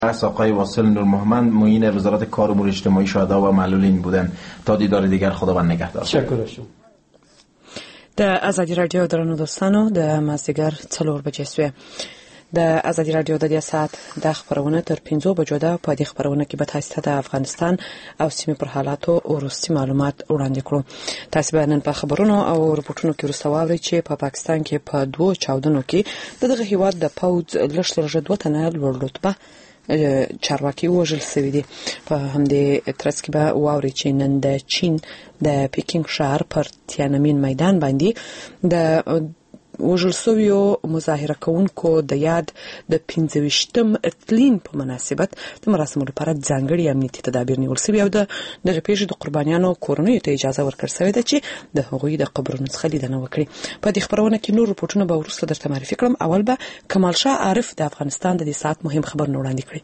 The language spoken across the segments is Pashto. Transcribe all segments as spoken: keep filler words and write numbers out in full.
از آقای واصل نور محمد معین وزارت کار امور اجتماعی شهدا و معلولین بودن. تا دیدار دیگر خداوند نگهدار. تشکر شما. د ازادي رادیو درنو دوستانو د مازدیګر څلور بجې سوې. د ازادي رادیو د دې ساعت د خبرونه تر پنځو بجو ده. په دې خبرونه کې به تاسو ته د افغانستان او سیمې پر حالاتو وروستي معلومات وړاندې کړو. تاسو به نن په خبرونو او رپورټونو کې وروسته واورئ چې په پا پاکستان کې په دوه چاودنو کې دغه هیواد د پوځ لږ تر لږه دوه تنه لوړ رتبه چارواکي وژل شوي دي. په همدې ترڅ کې به واورئ چې نن د چین د پیکینګ ښار پر تیانمین میدان باندې د وژل شویو مظاهره کوونکو د یاد د پنځه ویشتم اقلیم په مناسبت د مراسمو لپاره ځانګړي امنیتي تدابیر نیول شوي او د دغه پیښې د قربانیانو کورنیو ته اجازه ورکړل شوې ده چې د هغوی د قبرونو څخه لیدنه وکړي. په دې خبرونه کې نور رپورټونه به وروسته درته معرفي کړم. اول به کمال شاه عارف د افغانستان د دې ساعت مهم خبرونه وړاندې کړي.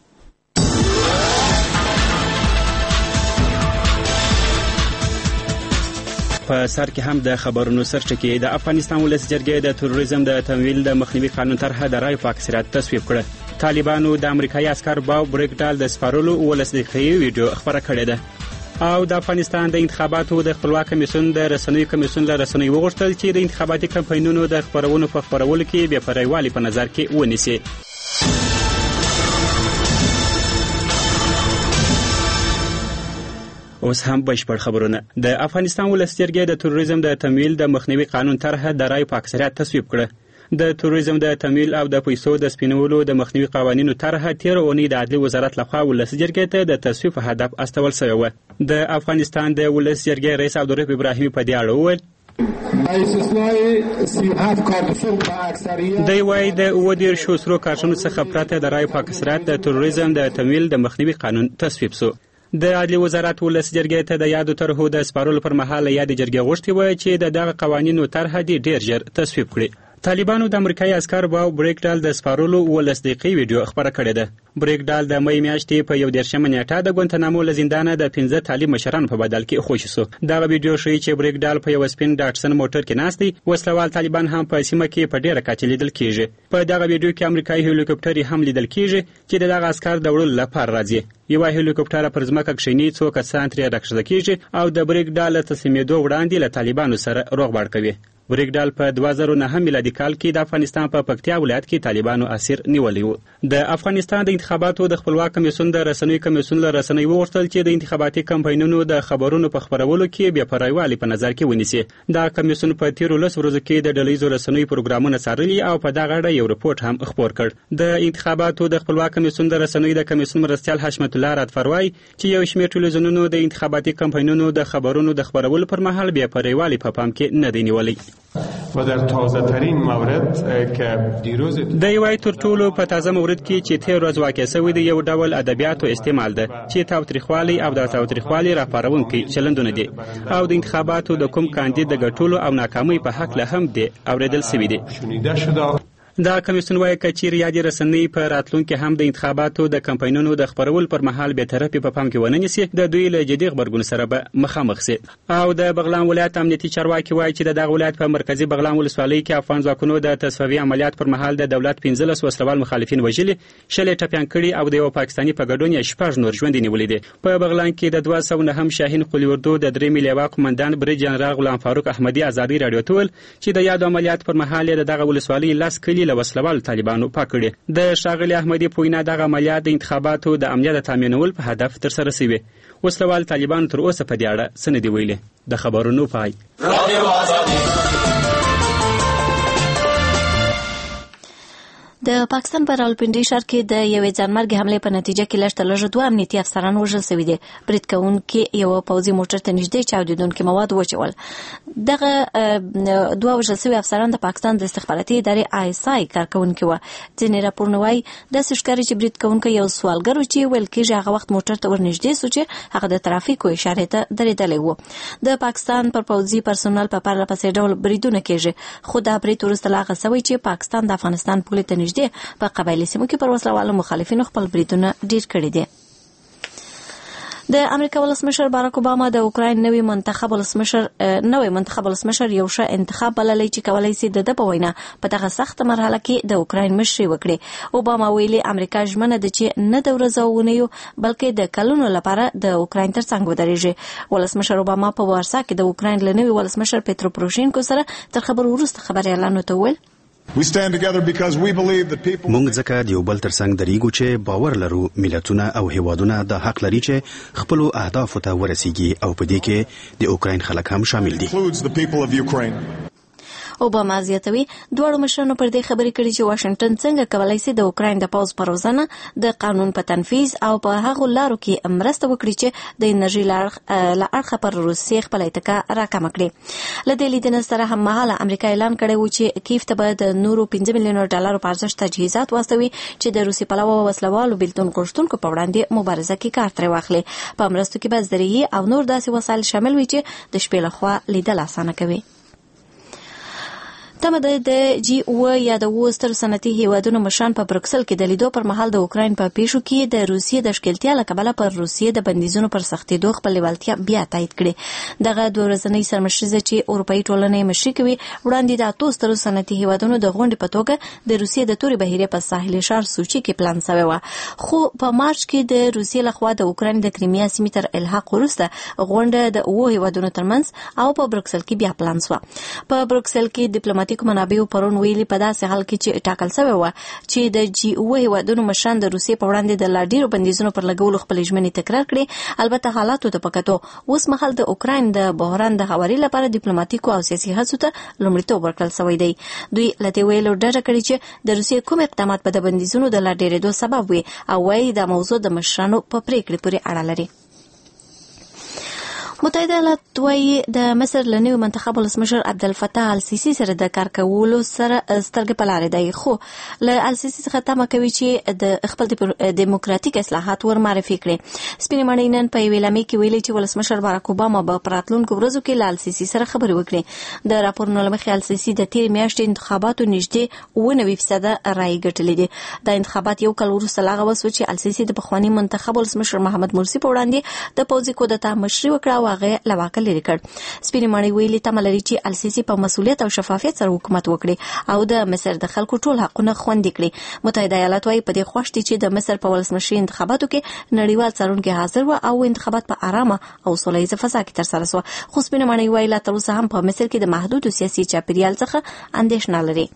په سر کې هم د خبرونو سرچکه د افغانستان ولس جرګې د تروریزم د تمویل د مخنیوي قانون طرحه د رای په اکثریت تصویب کړه. طالبانو د امریکایي عسکر باو بریکډال د سپارلو ولس دقیقې ویډیو خبره کړې ده. او د افغانستان د انتخاباتو د خپلواک کمیسیون د رسنیو کمیسیون له رسنیو وغوښتل چې د انتخاباتي کمپاینونو د خبرونو په خبرولو کې بې پرېوالي په نظر کې ونیسي. اوس هم بشپړ خبرونه. د افغانستان ولس جرګې د تروریزم د تمویل د مخنیوي قانون طرحه د رای په اکثریت تصویب کړه. د تروریزم د تمویل او د پیسو د سپینولو د مخنیوي قوانینو طرحه تیر اونۍ د عدلي وزارت لخوا ولس جرګې ته د تصویب په هدف استول شوې وه. د افغانستان د ولس جرګې رئیس عبدالرحیم ابراهیمي په دې اړه وویل دی وايي د اووه دېرشو سرو کارشنو څخه پرته د رای په اکثریت د تروریزم د تمویل د مخنیوي قانون تصویب شو. د عدلي وزارت ولس جرګې ته د یادو طرحو د سپارلو پر مهال یاد جرګې غوښتي و چې د دغه قوانینو طرحه ډیر ژر تصویب کړي. طالبانو د امریکایي عسکر باو بریکډال د سپارلو ولس دقیقې ویډیو خبره کړې ده. بریکډال د مې میاشتې په یو دیرشمه نیټه د ګوانتانامو له زندانه د پنځه طالب مشرانو په بدل کې خوشي شو. دغه ویډیو ښیي چې بریکډال په یو سپین ډاټسن موټر کې ناست دی. وسلوال طالبان هم په سیمه کې په ډیره کچه لیدل کیږي. په دغه ویډیو کې امریکایي هلیکوپټر هم لیدل کیږي چې دغه عسكر د وړلو لپاره راځي. یو هلیکوپټر پر ځمکه کښینی څو کسان ترې راکښته کیږي او د بریکډال تسلیمېدو وړاندې له طالبانو سره روغبړ کوي. بریکډال په دوه زره نهه میلادي کال کې د افغانستان په پکتیا ولایت کې طالبانو اسیر نیولی و. د افغانستان د انتخاباتو د خپلواک کمیسیون د رسنیو کمیسیون له رسنیو وغوښتل چې د انتخاباتي کمپاینونو د خبرونو په خبرولو کې بې پرېوالي په نظر کې ونیسي. دا کمیسیون په تیرو لس ورځو کې د ډلهییزو رسنیو پروګرامونه څارلي او په دغه اړه یو رپورټ هم خپور کړ. د انتخاباتو د خپلواک کمیسیون د رسنیو د کمیسیون مرستیال حشمت الله راتفر وایي چې یو شمېر ټلویزیونونو د انتخاباتي کمپاینونو د خبرونو د خبرولو پر مهال بې پرېوالي په پام کې نه دی نیولی. و در تازه ترین مورد که دیروز د یوای تر ټولو په تازه مورد کې چې تیر ورځ واقع شوی دی یو ډول ادبیاتو استعمال ده چې تاوتریخوالي او د تاوتریخوالي راپارونکي چلندونه دي او د انتخاباتو د کوم کاندید د ګټلو او ناکامۍ په حق له هم دي اوریدل شوی دي. دا کمیسیون وايي چې ریاضي رسنۍ په راتلونکي هم د انتخاباتو د کمپاینونو د خبرولو پر مهال به طرفي په پام کې ونه نیسي. د دوی له جدي خبرګون سره به مخامخ شي. او د بغلان ولایت امنیتي چارواکي وايي چې د دغه ولایت په مرکزی بغلان ولسوالۍ کې افغان ځواکونو د تصفیې عملیات پر مهال د دولت پنځلس وسلوال مخالفین وژلي، شل ټپيان کړي او د یو پاکستاني په ګډون یې شپږ نور ژوند نیولې دي. په بغلان کې د دوه سوه نهم شاهین قلی اردو د درې میلیوا قومندان بریج جنرال غلام فاروق احمدي ازادي رادیو ته ویل چې د یاد عملیات پر مهال د دغه ولسوالۍ لاس کلی له وسلوال طالبانو پاکړي. د شاغلي احمدي پوینا دغه عملیات د انتخاباتو د امنیت تامینول په هدف تر سره شوی. وسلوال طالبان تر اوسه په دې اړه څه نه دی ویلي. د خبرونو پای د پاکستان په راولپنډي ښار کې د یوې ځانمرګي حملې په نتیجه کې لږ تر لږه دوه امنیتي افسران وژل شوي دي. برید کوونکي یو پوځي موټر ته نږدې چاودېدونکي مواد واچول. دغه دوه وژل شوي افسران د پاکستان د استخباراتي ادارې آی اس آی کارکوونکي وو. ځینې راپورونه وایي داسې ښکاري چې برید کوونکی یو سوالګر و چې ویل کېږي هغه وخت موټر ته ورنږدې شو چې هغه د ترافیکو اشارې ته درېدلی و. د پاکستان پر پوځي پرسونل په پرله پسې ډول بریدونه کېږي، خو دا برید وروسته لا هغه شوی چې پاکستان د افغانستان پولې ته نږدې په قبایلي سیمو کې پر وسلوالو مخالفینو خپل بریدونه ډیر کړي دي. د امریکا ولسمشر باراک اوباما د اوکراین نوی منتخب ولسمشر نوی منتخب ولسمشر یو ښه انتخاب بللی چې کولای شي د په وینا په دغه سخت مرحله کې د اوکراین مشري وکړي. اوباما ویلي امریکا ژمنه ده چې نه د ورځونیو بلکې د کلونو لپاره د اوکراین ترڅنګ ودرېږي. ولسمشر اوباما په وارسا کې د اوکراین له نوي ولسمشر پیترو پروشینکو سره تر خبرو وروسته خبريالانو ته وویل مونږ ځکه د یو بل ترڅنګ درېږو چې باور لرو ملتونه او هیوادونه د حق لري چې خپل اهدافو ته ورسیږي او په دې کې د اوکراین خلک هم شامل دي. اوباما زیاتوي دواړو مشرانو پر دې خبرې کړې چې واشنگټن څنګه کولای شي د اوکراین د پوز پر روزنه د قانون په تنفيذ او په هغه لارو کې مرسته وکړي چې د انرژي لارښه پر روسیې خپل اتکا راکم کړي. له دې لیدنې سره هم مهاله امریکا اعلان کړی و چې کیف ته به د نورو پنځه میلیونه ډالرو په ارزښت تجهیزات واستوي چې د روسي پلوه وسلوالو بیلتون غوښتونکو په وړاندې مبارزه کې کار ترې واخلي. په مرستو کې به زرعي او نور داسې وسایل شامل وي چې د شپې لخوا لیدل اسانه کوي. تمه ده د جی او یا د وستر صنعتي هیوادونو مشران په برکسل کې د لیدو پر مهال د اوکراین په پیښو کې د روسیې د ښکېلتیا له کبله پر روسیې د بندیزونو پر سختېدو خپل لیوالتیا بیا تایید کړې. دغه دوه ورځنۍ سرمشریزه چې اروپایي ټولنې مشري کوي وړاندې د اتو سترو صنعتي هیوادونو د غونډې په توګه د روسیې د تورې بهیرې په ساحلي ښار سوچي کې پلان شوی و، خو په مارچ کې د روسیې لخوا د اوکراین د کریمیا سیمې تر الحاق وروسته غونډه د اوو هیوادونو ترمنځ او په برکسل کې بیا پلان شوه. په برکسل کې ډیپلوماټیک منابعو پر ویلي په داسې حال کې چې ټاکل شوی و چې د جی او هیوادونو مشران د روسیې په وړاندې د لا ډیرو بندیزونو پر لګولو خپل ژمنې تکرار کړي. البته حالاتو ته پکاتو اوس مهال د اوکراین د بحران د هواري لپاره ډیپلوماټیکو او سیاسي هڅو ته لومړیتوب ورکړل شوی دی. دوی لته ویلو ډاډه کړي چې د روسیې کوم اقدامات په د بندیزونو د لا ډیرېدو سبب وي او وايي د موضوع د مشرانو په پریکړې پورې اړه لري. متحده ایالات وايي د مصر له نوي منتخب ولسمشر عبدالفتاح السیسی سره د کار کولو سره سترګې په لارې دی، خو له السیسی څخه تمه کوي چې د خپل دیموکراتیک اصلاحات ور معرفي کړي. سپینې ماڼۍ نن په یوې اعلامیه کې ویلي چې ولسمشر باراک اوباما به په راتلونکو ورځو کې له السیسی سره خبرې وکړي. د راپورونو له مخې السیسی د تېرې میاشتې انتخاباتو نږدې اوه نوي فیصده رایې ګټلې دي. دا انتخابات یو کال وروسته لا هغه وسو چې السیسی د پخواني منتخب ولسمشر محمد مرسي په وړاندې د پوځي کودتا مشري وکړه هغه لواکل لري کړ. سپینې ماڼۍ ویلي تمه لري چې السیسی په مسؤلیت او شفافیت سره حکومت وکړي او د مصر د خلکو ټول حقونه خوندي کړي. متحده ایالات وايي په دې خوښ دي چې د مصر په ولسمشري انتخاباتو کې نړیوال څارونکي حاضر و او انتخابات په آرامه او سوله ییزه فضا کې ترسره شو. خو سپینې ماڼۍ وايي لا تر اوسه هم په مصر کې د محدود سیاسي چاپیریال څخه اندېښنه لري.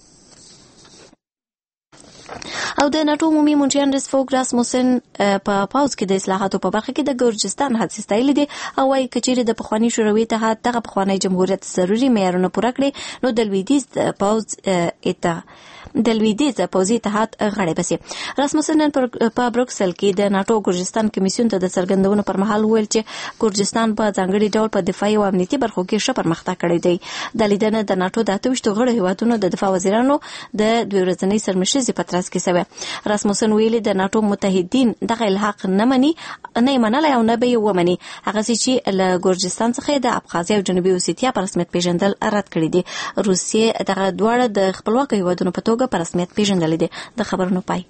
او د ناتو عمومي منشیان رسفوګ راسموسن په پاوز کې د اصلاحاتو په برخه کې د ګورجستان حادثه ستایلې دي او وايي کچېرې د پخوانی شوروي اتحاد دغه پخوانی جمهوریت ضروري معیارونه پوره کړي نو د لویدیز پاوز اته د لویدیز پوځي اتحاد غړی بسي. راسموسن په بروکسل کې د ناتو ګورجستان کمیسیون ته د څرګندونو پر مهال ویل چې ګورجستان په ځانګړي ډول په دفاعي او امنیتي برخو کې ښه پرمختګ کړی دی. د لیدنه د ناتو د اته ویشتو غړو هیوادونو د دفاع وزیرانو د دوه ورځنۍ سرمشریزې په ترڅ کې شوی. راسموسن ویلي د ناتو متحدین دغه الحاق نه مني نه منلای او نه به یې ومني. هغه چې له ګورجستان څخه د ابخازیا او جنوبي اوسیتیا په رسمیت پیژندل رد کړي دي. روسیې دغه دواړه د خپلواک هیوادونو په توګه په رسمیت پیژندل دي. د خبرونو پای.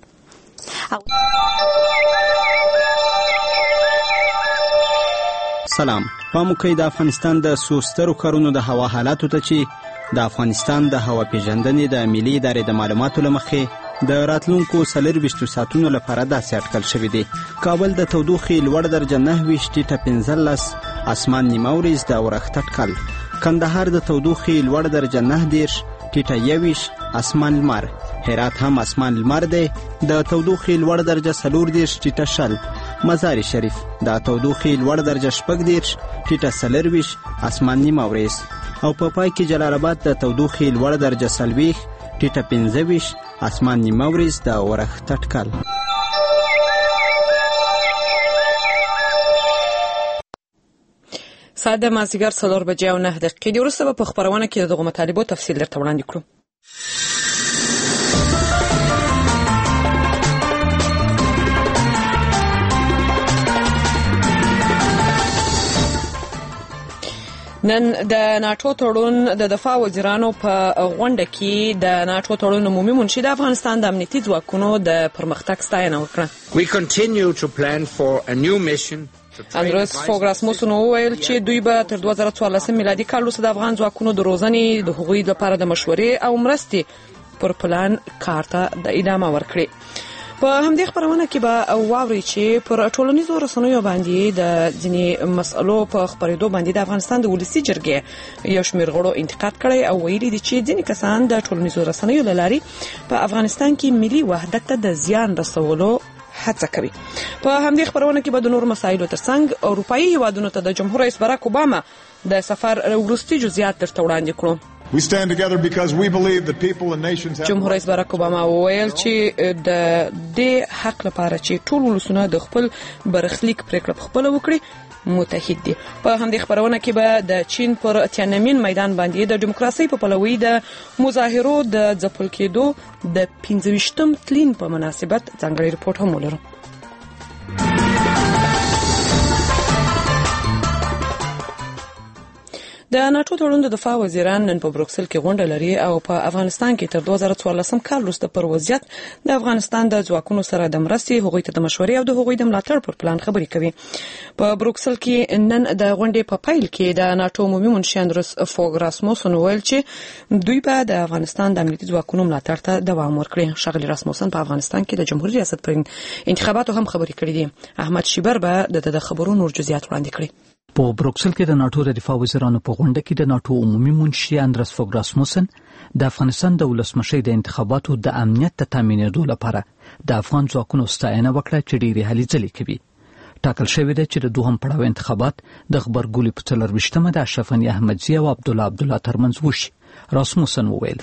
سلام. پام وکړئ د افغانستان د سوسترو کارونو د هوا حالاتو ته چې د افغانستان د هوا پیژندنې د ملي ادارې د معلوماتو له مخې د راتلونکو څلرویشتو ساعتونو لپاره داسې اټکل شوی دی. کابل د تودوخې لوړ درجه نهه ویشت ټیټه پنځلس، اسمان نیمه ورځ د اورښت اټکل. کندهار د تودوخې لوړ درجه نهه دېرش ټیټه یوویشت، اسمان لمر. هرات هم اسمان لمر دی، د تودوخې لوړ درجه څلور دېرش ټیټه شل. مزار شریف د تودوخې لوړ درجه شپږ دېرش ټیټه څلرویشت، اسمان نیمه ورځ. او په پای کې جلال آباد د تودوخې لوړ درجه څلوېښت ټیټه پنځه ویشت، اسمان نیمه ورځ د اورښت اټکل. ساعت د مازدیګر څلور بجې او نهه دقیقې دي. وروسته به په خپرونه کې د دغو مطالبو تفصیل درته وړاندې کړو. نن د ناټو تړون د دفاع وزیرانو په غونډه کې د ناټو تړون عمومي منشي د افغانستان د امنیتي ځواکونو د پرمختګ ستاینه وکړه. We continue to plan for a new mission اندرس فوګ راسموسن وویل چې دوی به تر دوه زره څوارلسم میلادي کال وروسته د افغان ځواکونو د روزنې د هغوی لپاره د مشورې او مرستې پر پلان کار ته د ادامه ورکړي. په همدې خبرونه کې به واوري چې پر ټولنیزو رسنیو باندې د ځینې مسئلو په خبرېدو باندې د افغانستان د ولسي جرګې یو شمېر غړو انتقاد کړی او ویلي دي چې ځینې کسان د ټولنیزو رسنیو له لارې په افغانستان کې ملي وحدت ته د زیان رسولو هڅه کوي. په همدې خبرونه کې به د نور مسایلو ترڅنګ اروپایي هیوادونو ته د جمهور رئیس براک اوباما د سفر وروستي جزئیات درته وړاندې کړو. We stand together because we believe that people and nations have جمهور رئیس براک اوباما وویل چې د دې حق لپاره چې ټول ولسونه د خپل برخلیک پریکړه په خپل وکړي متحد دي. په همدې خبرونه کې به د چین پر تیانمین میدان باندې د دیموکراسي په پلوي د مظاهرو د ځپل کېدو د پنځه ویشتم تلین په مناسبت ځانګړی رپورټ هم ولرو. د ناتو تړون د دفاع وزیران نن په بروکسل کې غونډه لري او په افغانستان کې تر دوه زره څوارلسم کال وروسته پر وضعیت د افغانستان د ځواکونو سره د مرستې، هغوی ته د مشورې او د هغوی د ملاتړ پر پلان خبرې کوي. په بروکسل کې نن د غونډې په پیل کې د ناتو عمومي منشي اندرس فوګ راسموسن ویل چې دوی به د افغانستان د امنیتي ځواکونو ملاتړ ته دوام ورکړي. ښاغلي راسموسن په افغانستان کې د جمهوریت ریاست پر انتخاباتو هم خبرې کړې دي. احمد شیبر به د خبرونو نور جزئیات وړاندې کړي. په بروکسل کې د ناتو د دفاع وزیرانو په غونډه کې د ناتو عمومي منشي اندرس فوګ راسموسن د افغانستان د ولسمشر د انتخاباتو د امنیت ته تضمینېدو لپاره د افغان ځواکونو ستاینه وکړه چې ډېرې هلې ځلې کوي. ټاکل شوې ده چې د دوهم پړاو انتخابات د غبرګولي په څلرویشتمه د اشرف غني احمدزي او عبدالله عبدالله ترمنځ وشي. راسموسن وویل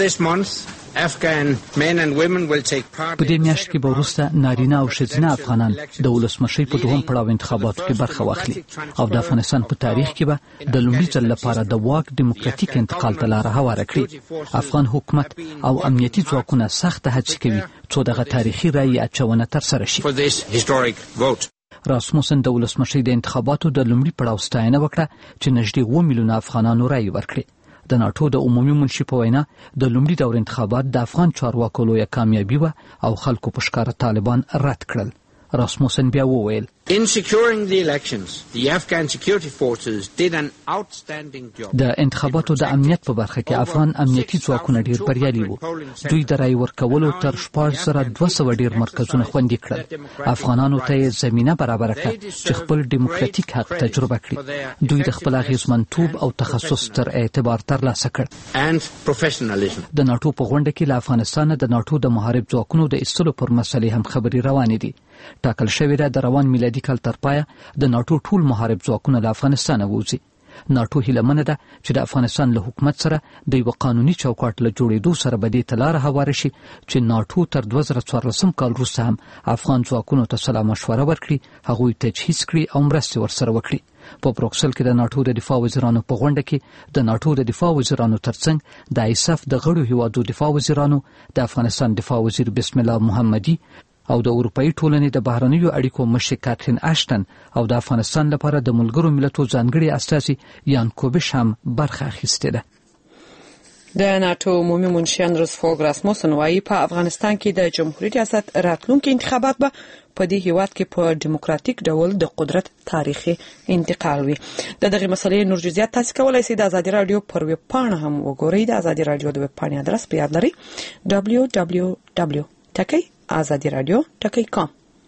په دې میاشت کې به وروسته نارینه او ښځینه افغانان د ولسمشر په دوهم پړاو انتخاباتو کې برخه واخلي او د افغانستان په تاریخ کې به د لومړي ځل لپاره د واک دیموکراتیک انتقال ته لاره هواره کړي. افغان حکومت او امنیتي ځواکونه سخت هڅې کوي څو دغه تاریخي رایې اچونه ترسره شي. راسموسن د ولسمشر د انتخاباتو د لومړي پړاو ستاینه وکړه چې نږدې اووه میلیونه افغانانو رایې ورکړي. د ناتو د عمومي منشي په وینا د لومړي دور انتخابات د افغان چارواکو لویه کامیابي وه او خلکو په ښکاره طالبان رد کړل. راسموسن بیا وویل د انتخاباتو د امنیت په برخه کې افغان امنیتي ځواکونه ډېر بریالي وو. دوی د رای ورکولو تر شپږ زره دوه سوه ډېر مرکزونه خوندي کړل. افغانانو ته یې زمینه برابره کړه چې خپل دیموکراتیک حق تجربه کړي. دوی د خپل اغېزمنتوب او تخصص تر اعتبار ترلاسه کړ. د ناتو په غونډه کې له افغانستانه د ناتو د محارب ځواکونو د ایستلو پر مسلې هم خبرې روانې دي. ټاکل شوې ده د روان میلادي کال تر پایه د ناتو ټول محارب ځواکونه له افغانستانه ووځي. ناتو هیله ده چې د افغانستان له حکومت سره د یو قانوني چوکاټ له جوړېدو سره به دې ته لاره هواره شي چې ناتو تر دوه زره څوارلسم کال وروسته هم افغان ځواکونو ته سلا مشوره ورکړي، هغوی تجهیز کړي او مرستې ورسره وکړي. په بروکسل کې د ناتو د دفاع وزیرانو په غونډه کې د ناتو د دفاع وزیرانو ترڅنګ د ایساف د غړو هیوادو دفاع وزیرانو، د افغانستان دفاع وزیر بسم الله محمدي او د اروپایي ټولنې د بهرنیو اړیکو مشر کاترین اشټن او د افغانستان لپاره د ملګرو ملتونو ځانګړي استازي یان کوبش هم برخه اخیستې ده. د ناتو عمومي منشي اندرس فوګ راسموسن وايي په افغانستان کې د جمهوریت ریاست راتلونکي انتخابات به په دې هیواد کې په دیموکراتیک ډول د قدرت تاریخي انتقال وي. د دغه مسلې نور جزئیات تاسو کولای شئ د ازادي رادیو پر ویب پاڼه هم وګورئ. د ازادي رادیو د ویب پاڼې ادرس په یاد لرئ دبلیو دبلیو دبلیو ټکی ازادي رادیو ټکی کام.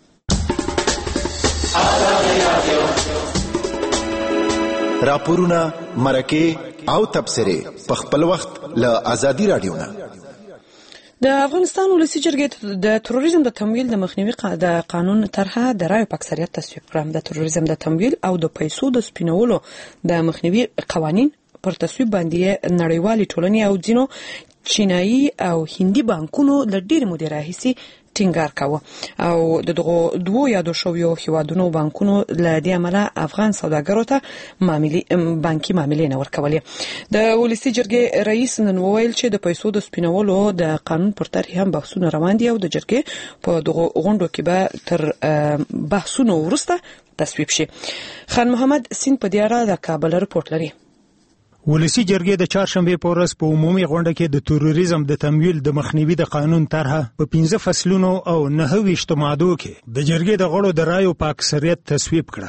راپورونه، مرکه او تبصره په خپل وخت له ازادي رادیو نه. د افغانستان ولسي جرګې د تروریزم د تمویل د مخنیوي د قانون طرحه د رایو په اکثریت تصویب کړه. د تروریزم د تمویل او د پیسو د سپینولو د مخنیوي قوانین پر تصویب باندې نړیوالې ټولنې او ځینو چینایي او هندي بانکونو له ډېرې مودې راهیسې ټینګار کاوه او د دغو دوو یادو شویو هیوادونو بانکونو له دې امله افغان سوداګرو ته معاملې بانکي معاملې نه ورکولې. د ولسي جرګې رئیس نن وویل چې د پیسو د سپینولو د قانون پر طرح هم بحثونه روان دي او د جرګې په دغو غونډو کې به تر بحثونو وروسته تصویب شي. خان محمد سین په دې اړه د کابل رپورټ لري. ولسي جرګې د چهارشنبه په ورځ په عمومي غونډه کې د تروریزم د تمویل د مخنیوي د قانون طرحه په پنځه فصلونو او نهه ویشت مادو کې د جرګې د غړو د رایو په اکثریت تصویب کړه.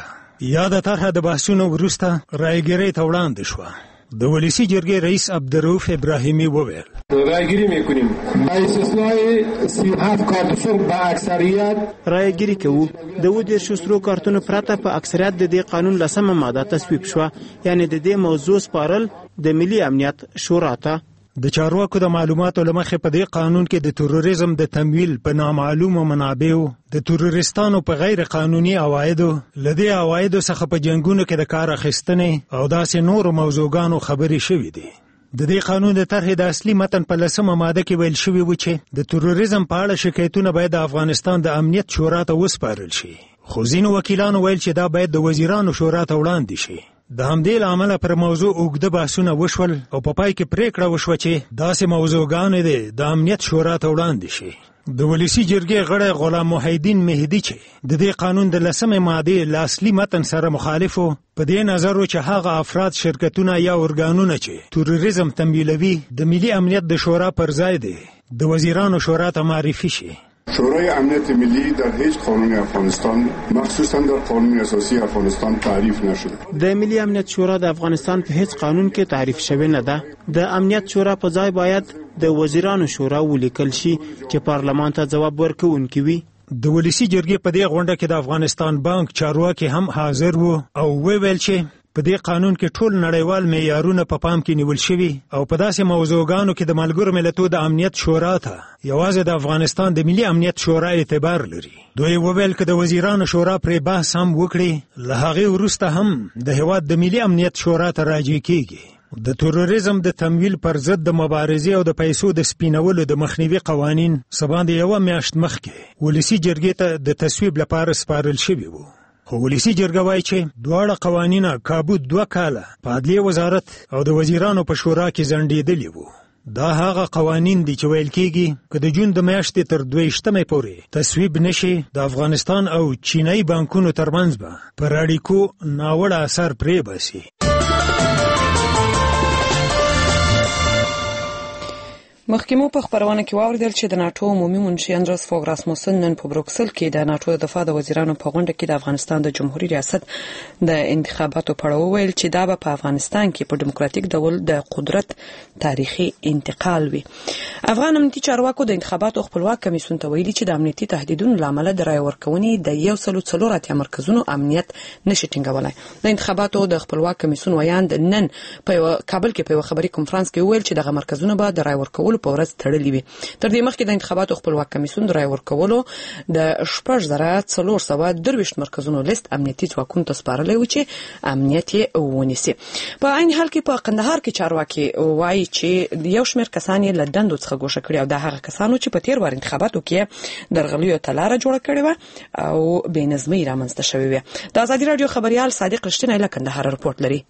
یاده طرحه د بحثونو وروسته رایګیرۍ ته وړاندې شوه. د ولسی جرګې رئیس عبدالرؤف ابراهیمی وویل رایگیری میکنیم با استثناء سی و هفت کارتون با اکثریت رایگیری کوو. د و دېرشو سرو کارتونو پرته په اکثریت د دې قانون لسمه ماده تصویب شوه، یعنی د دې موضوع سپارل د ملي امنیت شورا ته. د چارواکو د معلوماتو له مخې په دې قانون کې د تروریزم د تمویل په نامعلومو منابعو، د تروریستانو په غیر قانوني عوایدو، له دې عوایدو څخه په جنګونو کې د کار اخیستنې او داسې نورو موضوعګانو خبرې شوې دي. د دې قانون د طرحې د اصلي متن په لسمه ماده کې ویل شوي و چې د تروریزم په اړه شکایتونه باید د افغانستان د امنیت شورا ته وسپارل شي، خو ځینو وکیلانو ویل چې دا باید د وزیرانو شورا ته وړاندې شي. د همدې له امله پر موضوع اوږده بحثونه وشول او په پای کې پریکړه وشوه چې داسې موضوعګانې دي د امنیت شورا ته وړاندې شي. د ولسی جرګې غړی غلام محیدین مهدي چې د دې قانون د لسمې مادې له اصلي متن سره مخالف و، په دې نظر و چې هغه افراد، شرکتونه یا ارګانونه چې تروریزم تمویلوي د ملي امنیت د شورا پر ځای دی د وزیرانو شورا ته معرفي شي. شورای امنیت ملی در هیچ قانون افغانستان مخصوصا در قانون اساسی افغانستان تعریف نشده. د ملي امنیت شورا د افغانستان په هیڅ قانون کې تعریف شوی نه ده. د امنیت شورا په ځای باید د وزیرانو شورا ولیکل شي چې پارلمان ته ځواب ورکوونکی وي. د ولسی جرګې په دې غونډه کې د افغانستان بانک چارواکي هم حاضر وو او ویل چې په دې قانون کې ټول نړیوال معیارونه په پام کې نیول شوي او په داسې موضوعګانو کې د ملګرو ملتونو د امنیت شورا ته یوازې د افغانستان د ملي امنیت شورا اعتبار لري. دوی وویل که د وزیرانو شورا پرې بحث هم وکړي، له هغې وروسته هم د هېواد د ملي امنیت شورا ته راجع کیږي. د تروریزم د تمویل پر ضد د مبارزې او د پیسو د سپینولو د مخنیوي قوانین سبا د یوه میاشت مخکې ولسی جرګې ته د تصویب لپاره سپارل شوي وو، خو ولسی جرګه وایي چې دواړه قوانین کابو دوه کاله په عدلیه وزارت او د وزیرانو په شورا کې ځنډېدلي وو. دا هغه قوانین دي چې ویل کېږي که د جون د میاشتې تر دویشتمې پورې تصویب نشي، د افغانستان او چینایي بانکونو ترمنځ به پر اړیکو ناوړه اثر پرېباسي. مخکې په خبرونه کې واوریدل چې د ناتو عمومي منشي اندرس فوګ راسموسن نن په بروکسل کې د ناتو د دفاع د وزیرانو په غونډه کې د افغانستان د جمهوریت ریاست د انتخاباتو په اړه وویل چې دا به په افغانستان کې په دیموکراتیک ډول د قدرت تاریخي انتقال وي. افغان امنیتي چارواکو د انتخاباتو خپلواک کمیسیون ته ویلي چې د امنیتي تهدیدونو لامل د رای ورکونې د یو سل څلور اتیا مرکزونو امنیت نشي ټینګولای. د انتخاباتو د خپلواک کمیسیون ویاند نن په کابل کې په خبري کانفرنس کې ویل چې دغه مرکزونه به د رای ورکولو په ورځ تړلې وي. تر دې مخکې د انتخاباتو خپلواک کمیسیون د رای ورکولو د شپږ زره څلور سوه درویشت مرکزونو لیست امنیتي ځواکونو ته سپارلی و چې امنیت یې ونیسي. په عین حال کې په قندهار کې چارواکي وایي چې یو شمېر کسان یې له دندو څخه ګوښه کړي او د هغه کسانو چې په تیر وار انتخاباتو کې درغلیو ته لاره جوړه کړې وه او بې نظمۍ رامنځته شوې وې. د ازادي راډیو خبریال صادق رښتینی له کندهار رپورټ لري.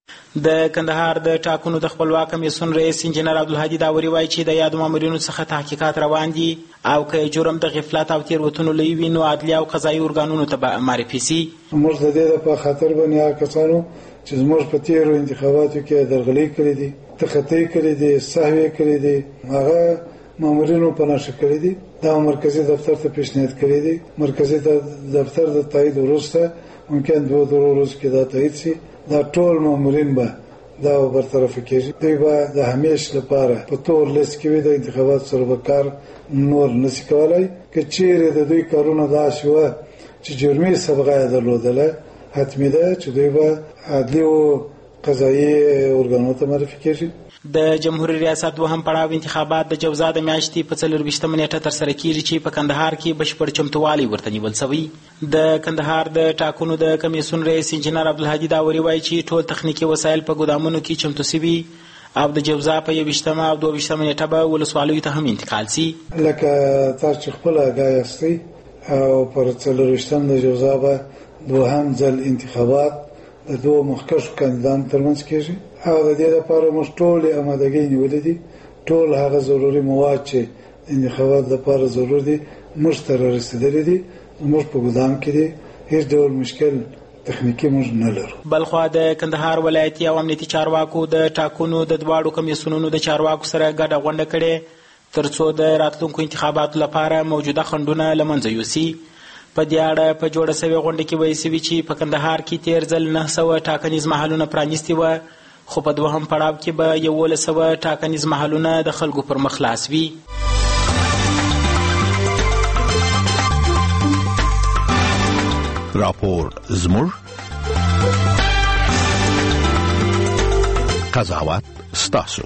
د کندهار د ټاکنو د خپلواک کمیسیون رئیس انجنیر عبدالهادي داوري وایي چې د یادو مامورینو څخه تحقیقات روان دي او که جرم د غفلت او تېروتنو لوی وي نو عدلیه او قضایي ارګانونو ته به معرفي سي. موږ د دې په خاطر باندې هغه کسانو چې زموږ په تېرو انتخاباتو کې درغلۍ کړې دي، تخطۍ کړې دي، سهوې کړې دي، هغه مامورینو په نښه کړې دي. دا مرکزي دفتر ته پیشنهاد کړی دی. مرکزي دفتر د تایید وروسته ممکن دوه درو ورځې کې دا تایید شي. دا ټول مامورین به دا برطرف کیږي. دوی به د همیش لپاره په تور لیست کې وي، د انتخابات سره به کار نور نشي کولای. که چیرې د دوی کارونه داسې وه چې جرمي سابقه یې درلودله، حتمي ده چې دوی به عدلي او قضایي ارګانونو ته معرفي کیږي. د جمهوریت ریاست دوهم پړاو انتخابات د جوزا د میاشتې په څلرویشتمه نیټه ترسره کیږي چې په کندهار کې بشپړ چمتووالی ورته نیول شوی. د کندهار د ټاکنو د کمیسیون رئیس انجنیر عبدالهادي داوري وایي چې ټول تخنیکي وسایل په ګودامونو کې چمتو شوي او د جوزا په یویشتمه او دویشتمه نیټه به ولسوالیو ته هم انتقال سي. لکه تاسو چې خپله آګاه یاستئ او پر څلرویشتم د جوزا به دوهم ځل انتخابات د دوه مخکښو کاندیدانو ترمنځ کیږي او د دې لپاره موږ ټولې امادګۍ نیولې دي. ټول هغه ضروري مواد چې د انتخابات لپاره ضرور دي موږ ته رارسېدلي دي، موږ په ګودام کې دي. هیڅ ډول مشکل تخنیکي موږ نه لرو. بلخوا د کندهار ولایتي او امنیتي چارواکو د ټاکنو د دواړو کمیسیونونو د چارواکو سره ګډه غونډه کړې ترڅو د راتلونکو انتخاباتو لپاره موجوده خنډونه له منځه یوسي. په دې اړه په جوړه سوې غونډه کې ویل سوي چې په کندهار کې تیر ځل نه سوه ټاکنیز محلونه پرانیستي وه، خو په دوهم پړاو کې به یولس سوه ټاکنیز محلونه د خلکو پر مخ خلاص وي. راپور زموږ قضاوت ستاسو.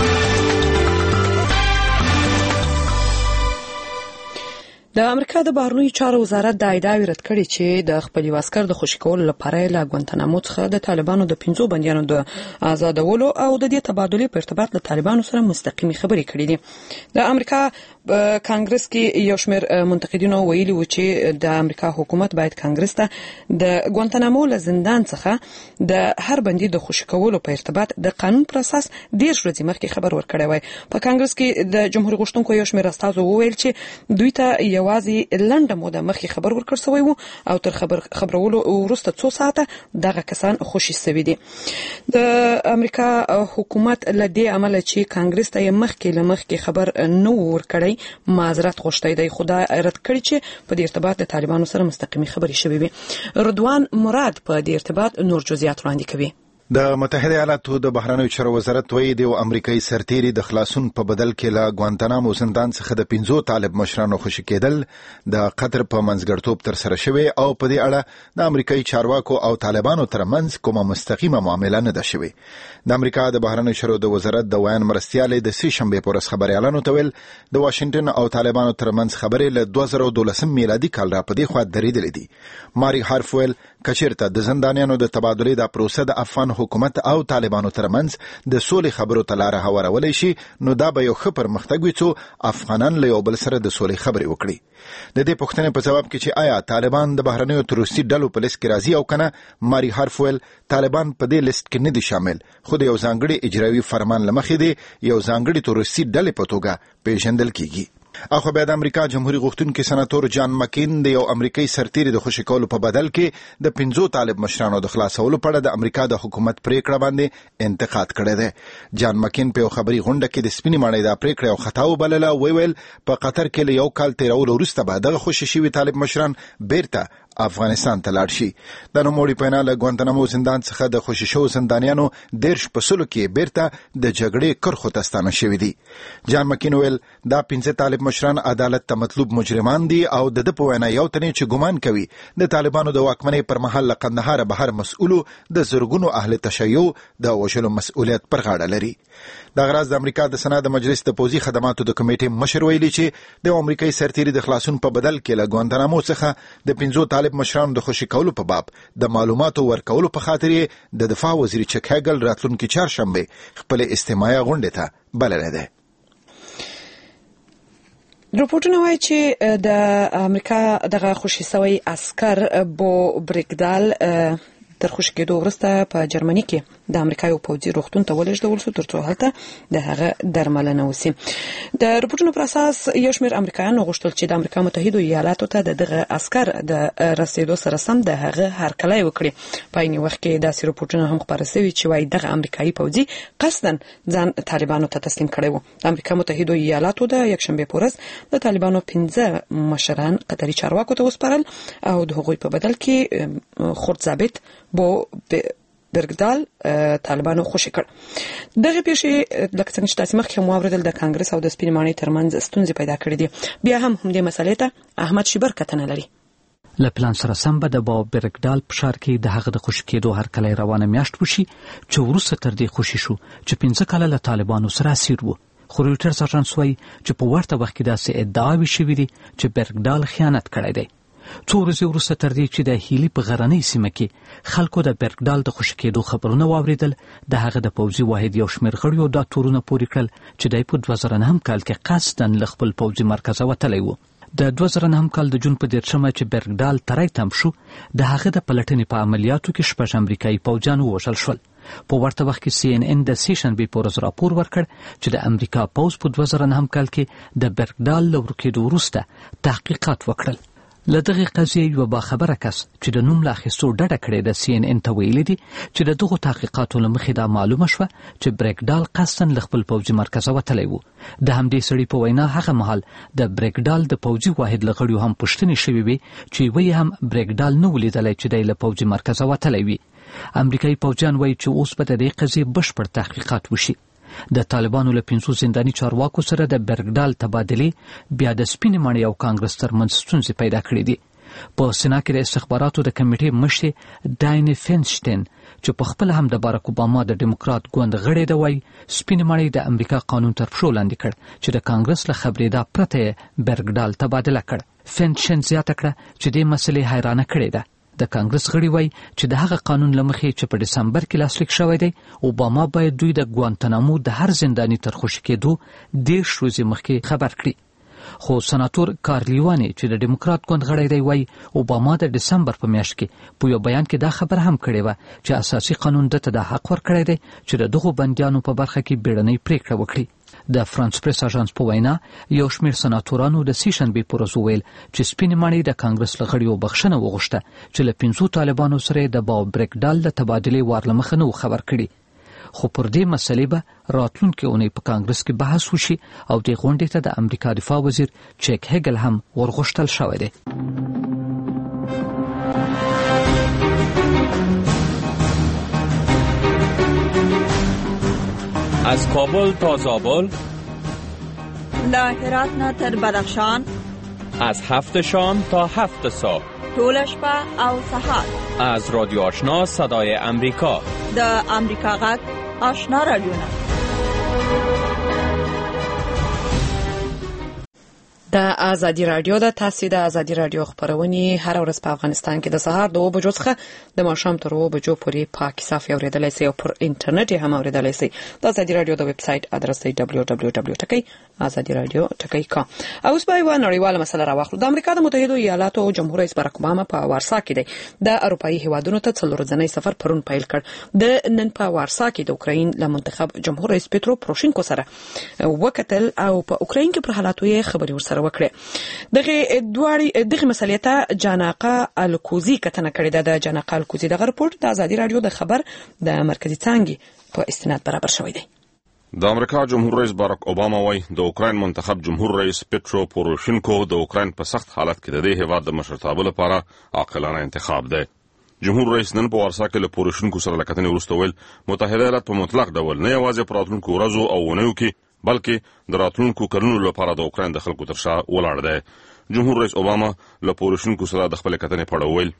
د امریکا د بهرنیو چارو وزارت دا ادعا رد کړې چې د خپل عسكر د خوشي کولو لپاره له ګوانتانامو څخه د طالبانو د پنځو بندیانو د آزادولو او د دې تبادلې په ارتباط له طالبانو سره مستقیمي خبرې کړې دي. د امریکا کانګرس کې یو شمېر منتقدینو ویلي و چې د امریکا حکومت باید کانګرس ته د ګوانتانامو له زندان څخه د هر بندي د خوشي کولو په ارتباط د قانون پر اساس ډېر ورځې مخکې خبر ورکړی وای. په کانګرس کې د جمهوریت غوښتونکو یو شمېر استازو وویل چې دوی ته یوازې لنډه موده مخکې خبر ورکړ شوی وو او تر خبر خبرولو وروسته څو ساعته دغه کسان خوشي شوي دي. د امریکا حکومت له دې عمله چې کانګرس ته یې مخکې له مخکې خبر نه ورکړی معذرت غوښتی دی، خو دا رد کړي چې په دې ارتباط د طالبانو سره مستقیمي خبرې شوې وي. رضوان مراد په دې ارتباط نور جزئیات وړاندې کوي. د متحده ایالاتو د بهرنیو چارو وزارت وایي د امریکایي سرتیري د خلاصون په بدل کې له ګوانتانامو زندان څخه د پنځو طالب مشرانو خوشي کېدل د قطر په منځګړیتوب تر سره شوی او په دې اړه د امریکایي چارواکو او طالبانو ترمنځ کومه مستقیمه معامله نه ده شوې. د امریکا د بهرنیو چارو د وزارت د ویان مرستیال د سې شنبه پر ورځ خبريالانو ته ویل د واشنگټن او طالبانو ترمنځ خبرې له دوه زره او دولسم میلادي کال را په دې خوا درېدلې دي. ماري هارفویل کچیرته د زندانیانو د تبادلې د پروسه د افغان حکومت او طالبانو ترمنځ د سولې خبرو ته لار هوارولای شي، نو دا به یو ښه پرمختګ وي چې افغانان له یو بل سره د سولې خبرې وکړي. د دې پوښتنې په جواب کې چې آیا طالبان د بهرنیو تروریستي ډلو په لیست کې راځي او کنه، ماري هارفویل طالبان په دې لیست کې نه دي شامل، خو د یو ځانګړي اجرایي فرمان لمخې دي یو ځانګړي تروریستي ډلې په توګه پیژندل کیږي. اخو بیا د امریکا جمهوریت غوښتونکي سناتور جان مکین د یو امریکایي سرتیري د خوشي کولو په بدل کې د پنځو طالب مشرانو د خلاصولو په اړه د امریکا د حکومت پریکړه باندې انتقاد کړی دی. جان مکین په خبري غونډه کې د سپینې ماڼۍ د پریکړې او خطا وبلله، ویل په قطر کې له یو کال تیرولو وروسته به دغه خوشي شوي طالب مشران بیرته افغانستان ته لاړ شي. د نوموړي په وینا له ګوانتانامو زندان څخه د خوشي شو زندانیانو دیرش په سلو کې بیرته د جګړې کرخو ته ستانه شوي دي. جان مکین ویل دا پنځه طالب مشران عدالت ته مطلوب مجرمان دي او د د په وینا یو تنې چې ګمان کوي د طالبانو د واکمنۍ پر مهال له قندهار بهر مسؤلو د زرګونو اهل تشیع د وژلو مسؤلیت پر غاړه لري. د غراز د امریکا د سنا د مجلس د پوزي خدماتو د کمیټې مشر ویلي چې د امریکایي سرتیري د خلاصون په بدل کې له ګوانتانامو څخه د پنځو طالب مشرانو د خوشي کولو په باب د معلوماتو ورکولو په خاطر د دفاع وزیر چک هاګل راتلونکي چهارشنبه خپل استماعي غونډه ته بللی دی. رپورټونه وایي چې د امریکا دغه خوشي شوی عسكر بو بریکدال تر خوشي کېدو وروسته په جرمني کې د امریکا یو پوځي روغتون ته ولېږدول شو ترڅو هلته د هغه درملنه وشي. د رپورټونو پر اساس یو شمېر امریکایانو غوښتل چې د امریکا متحده ایالاتو ته د دغه عسكر د رسیدو سره سم د هغه هرکلی وکړي. په عین وخت کې داسې رپورټونه هم خپاره شوي چې وایي دغه امریکایي پوځي قصداً ځان طالبانو ته تسلیم کړی و. د امریکا متحده ایالاتو د یکشنبه په ورځ د طالبانو پنځه مشران قطري چارواکو ته وسپارل او د هغوی په بدل کې خورد ثابت بو برګدال طالبانو خوشي کړ. دغه پیښې لکه څنګه چې تاسو مخکې مو اوریدل د کانګرس او د سپینې ماڼۍ ترمنځ ستونزې پیدا کړې دي. بیا هم همدې مسلې ته احمد شیبر کتنه لري. له پلان سره سم به د با برګدال په ښار کې د هغه د خوشي کېدو هرکلی روانه میاشت وشي چې وروسته تر دې خوشي شو چې پنځه کاله له طالبانو سره اسیر و. خو رویټرز اژانس وایي چې په ورته وخت کې داسې ادعاوې شوې دي چې برګدال خیانت کړی دی. څو ورځې وروسته تر دې چې د هیلي په غرنۍ سیمه کې خلکو د برګدال د خوشي کېدو خبرونه واوریدل، د هغه د پوځي واحد یو شمېر غړیو دا تورونه پورې کړل چې دی په دوه زره نهم کال کې قصداً له خپل پوځي مرکزه وتلی و. د دوه زره نهم کال د جون په دېرشمه چې برګدال تری تم شو، د هغه د پلټنې په عملیاتو کې شپږ امریکایي پوځیان ووژل شول. په ورته وخت کې سی ان ان د سې شنبې په ورځ راپور ورکړ چې د امریکا پوځ په دوه زره نهم کال کې د برګدال له ورکېدو وروسته تحقیقات وکړل. له دغه قضیې یو باخبره کس چې د نوم له اخیستو ډډه کړې د سی ان ان ته ویلي دي چې د دغو تحقیقاتو له مخې دا معلومه شوه چې بریکډال قصداً له خپل پوځي مرکزه وتلی و. د همدې سړي په وینا هغه مهال د بریکډال د پوځي واحد له غړیو هم پوښتنې شوې وې چې یوه یې هم بریکډال نه و لیدلی چې دی له پوځي مرکزه وتلی وي. امریکایي پوځیان وایي چې اوس به د دې قضیې بشپړ تحقیقات وشي. د طالبانو له پنځو زنداني چارواکو سره د بریکډال تبادلې بیا د سپینې ماڼۍ او کانګرس ترمنځ ستونزې پیدا کړې دي. په سنا کې د استخباراتو د کمیټې مشر ډاین فینشټین چې په خپل هم د بارک اوباما د ډیموکرات ګوند غړی دی وایي سپینې ماڼۍ د امریکا قانون تر پښو لاندې کړ چې د کانګرس له خبرېدا پرته بریکډال تبادله کړ. فینشټین زیاته کړه چې دې مسلې حیرانه کړې ده. د کانګرس غړي وایي چې د هغه قانون له مخې چې په دسمبر کې لاسلیک شوی دی اوباما باید دوی د ګوانتنامو د هر زنداني تر خوشي کېدو دېرش ورځې مخکې خبر کړي. خو سناتور کارلیواني چې د ډیموکرات ګوند غړی دی وایي اوباما د دسمبر په میاشت کې په یو بیان کې دا خبر هم کړې وه چې اساسي قانون دته د حق ورکړی دی چې د دغو بندیانو په برخه کې بیړنۍ پریکړه وکړي. د فرانس پریس اژانس په وینا یو شمېر سناتورانو د سې شنبې په ورځ وویل چې سپینې ماڼۍ د کانګرس له غړیو بخښنه وغوښته چې له پنځو طالبانو سره د باو بریکډال د تبادلې وار له مخه نه و خبر کړي. خو پر دې مسلې به راتلونکې اونۍ په کانګرس کې بحث وشي او دې غونډې ته د امریکا دفاع وزیر چیک هیګل هم ورغوښتل شوی دی. از کابل تا زابل، له هرات نه تر بدخشان، از هفت شام تا هفت صبح، طول شپه او سهار، از رادیو آشنا صدای امریکا، د امریکا غږ آشنا رادیو. د ازادي رادیو د تاسو د ازادي رادیو خبرونه هر ورځ په افغانستان کې د سهار د اوه بجو څخه د ماښام تر اوه بجو پورې په کیسه اوریدلای شئ او پر انټرنیټ هم اوریدلای شئ. د ازادي رادیو د ویب سټ ادرس دی دبلیو دبلیو دبلیو ټکی ازادي رادیو ټکی کام. او اوس به یو نړیواله مسله راوخلو. د امریکا د متحده ایالاتو جمهور رئیس بارک اوباما په وارسا کې دی د اروپאי هیوادونو ته څلور ځنی سفر پرون پیل کړ. د نن په وارسا کې د اوکراین له منتخب جمهور رئیس پېترو پروشینکو سره وکتل او په اوکراین کې پر حالاتو یې خبري ورسره وکړه. دغه دوړي دغه مسلې ته جاناقه الکوزي کتنه کړې ده. د جاناقه الکوزي د رپورت د ازادي رادیو د خبر د مرکزی څنګه په استناد برابر شوی دی. د امریکا جمهور رئیس بارک اوباما وایي د اوکراین منتخب جمهور رئیس پېترو پوروشینکو د اوکراین په سخت حالت کې د دې هیواد د مشرتابه لپاره عاقلانه انتخاب دی. جمهور رئیس نن په وارسا کې له پوروشینکو سره لکتنې وروسته ویل متحده ایالات په مطلق ډول نه یوازې په راتلونکو ورځو او اونیو کې بلکې د راتلونکو کلونو لپاره د اوکراین د خلکو تر شا ولاړ دی. جمهور رئیس اوباما له پوروشینکو سره د خپل کتنې په اړه ویل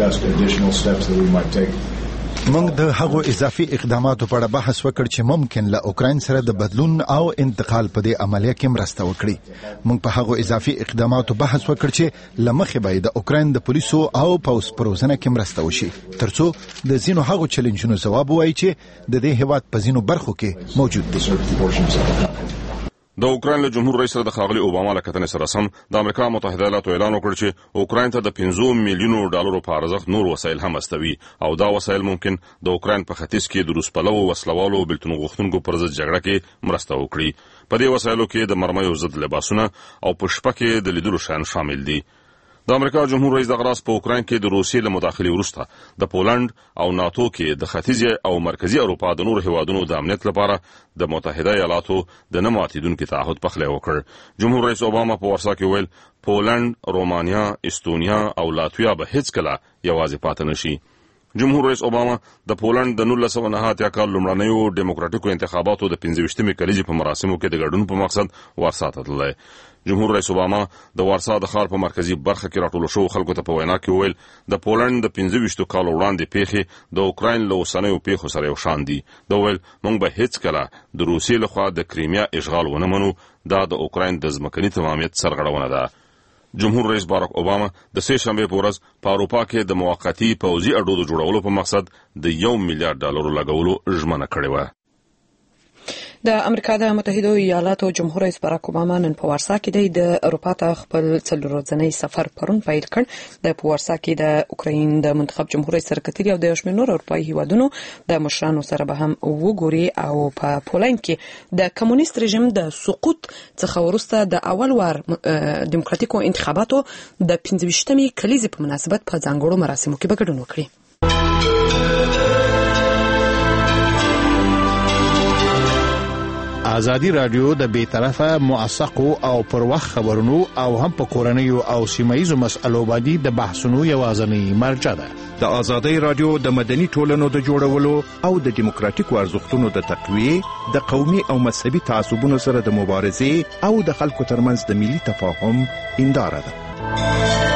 موږ د هغو اضافي اقداماتو په اړه بحث وکړ چې ممکن له اوکراین سره د بدلون او انتقال په دې عملیه کې مرسته وکړي. موږ په هغو اضافي اقداماتو بحث وکړ چې لمخې به د اوکراین د پولیسو او پوځ پروزنه کې مرسته وشي ترڅو د ځینو هغو چیلنجونو ځواب ووایي چې د دې هیواد په ځینو برخو کې موجود دي. د اوکراین له جمهور رئیس سره د ښاغلي اوباما له کتنې سره سم د امریکا متحده ایالاتو اعلان وکړ چې اوکراین ته د پنځو میلیونو ډالرو په ارزښت نور وسایل هم استوي او دا وسایل ممکن د اوکراین په ختیځ کې د روس پلو وسلوالو او بلتون غوښتونکو پر ضد جګړه کې مرسته وکړي. په دې وسایلو کې د مرمیو ضد لباسونه او په شپه کې د لیدلو شیان شامل دي. د امریکا جمهور رئیس د غراس په اوکراین کې د روسیې له مداخلې وروسته د پولند او ناتو کې د ختیځ او مرکزی اروپا د نور هیوادونو د امنیت لپاره د متحده ایالاتو د نه ماتیدونکي تعهد پخلی وکړ. جمهور رئیس اوباما په ورسا کې ویل پولند، رومانیا، استونیا او لاتویا به هیڅ کله یوازې پاتې نشي. جمهور رئیس اوباما د پولند د نولس سوه نهه اتیا کال لومړنیو ډیموکراټیکو انتخاباتو د پنځه ویشتمې کلیزې په مراسمو کې د ګډون په مقصد وارسا ته تللی. جمهور رئیس اوباما د وارسا د ښار په مرکزی برخه کې راټول شوو خلکو ته په وینا کې ویل د پولند د پنځه ویشتو کالو وړاندې پیښې د اوکراین له اوسنیو پیښو سره یو شان دي. دا ویل موږ به هیڅ کله د روسیې لخوا د کریمیا اشغال ونه منو. دا د اوکراین د ځمکني تمامیت سرغړونه ده. جمهور رئیس بارک اوباما د سې شنبې په ورځ په اروپا کې د موقتي پوځي اډو د جوړولو په مقصد د یو میلیارډ ډالرو لګولو ژمنه کړې وه. د امریکا د متحده ایالاتو جمهور رئیس باراک اوباما نن په وارسا کې د اروپا ته خپل څلور ورځنی سفر پرون پیل کړ. د په وارسا کې د اوکراین د منتخب جمهور رئیس سره کتلي او د شمېر نور اروپایي هیوادونو د مشرانو سره به هم وګوري او په پولند کې د کمونیست رژیم د سقوط څخه وروسته د اول وار دیموکراتیکو انتخاباتو د پنځه ویشتمې کلیزې په مناسبت په ځانګړو مراسمو کې به ګډون وکړي. ازادي رادیو د بیطرفه موثقو او پر وخت خبرونو او هم په کورنیو او سیمایي مسلو باندې د بحثونو یوازنی مرجع ده. د ازادي رادیو د مدني ټولنو د جوړولو او د دیموکراتیکو ارزښتونو د تقویه د قومي او مذهبي تعصبونو سره د مبارزې او د خلکو ترمنځ د ملي تفاهم هنداره ده.